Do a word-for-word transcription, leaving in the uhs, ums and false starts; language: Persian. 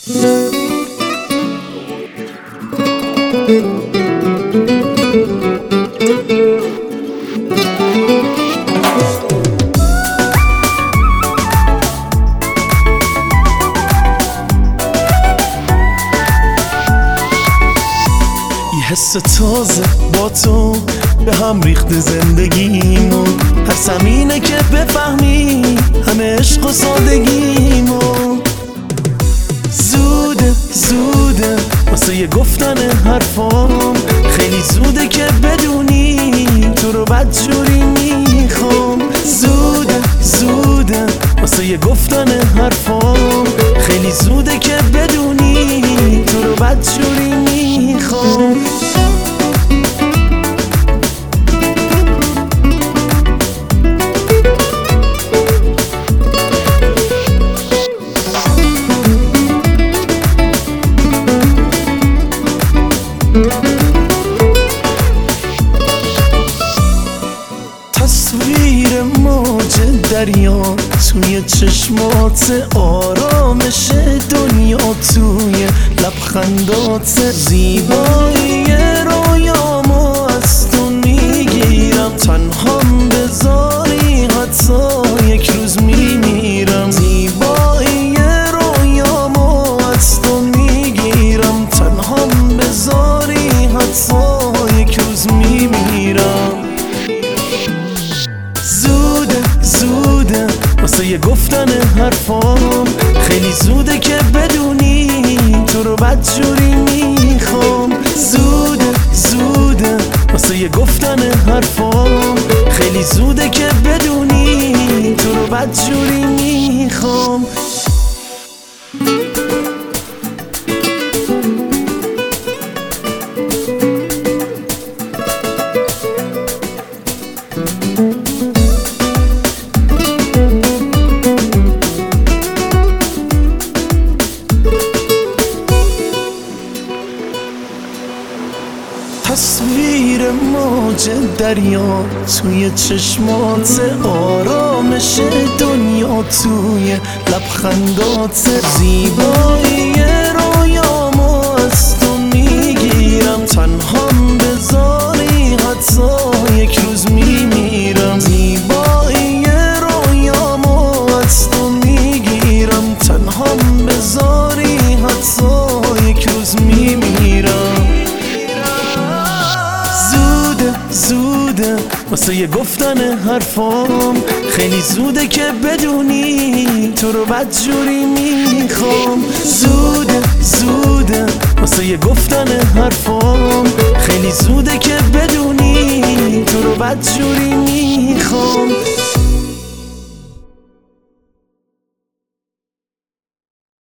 حس تازه با تو به هم ریخته زندگیمو، هر زمینه که بفهمی همه عشق و سادگیمو. زوده زوده واسه یه گفتن حرفام، خیلی زوده که بدونی تو رو بدجوری میخوام. زوده زوده واسه یه گفتن حرفام، خیلی زوده که بدونی تو رو بدجوری میخوام. تصویر موج دریا توی چشمات، آرامش دنیا توی لبخندات، زیبایی رویامو از تو میگیرم، تنهام بذاری حتی یک روز میمیرم. زیبایی رویامو از تو میگیرم، تنهام بذاری حتی یک روز میمیرم. زوده زوده واسه یه گفتن حرفام، خیلی زوده که بدونی تو رو بدجوری میخوام. زوده زوده واسه یه گفتن حرفام، خیلی زوده که بدونی تو رو بدجوری میخوام. تصویر موج دریا توی چشمات، آرامش دنیا توی لبخندات، زیبایی رویامو از تو میگیرم، تنهام بذاری حتی یک روز میمیرم. زیبایی رویامو از تو میگیرم، تنهام بذاری حتی یک روز میمیرم. زوده واسه یه گفتن حرفام، خیلی زوده که بدونی تو رو بدجوری میخوام. زوده زوده واسه یه گفتن حرفام، خیلی زوده که بدونی تو رو بدجوری میخوام.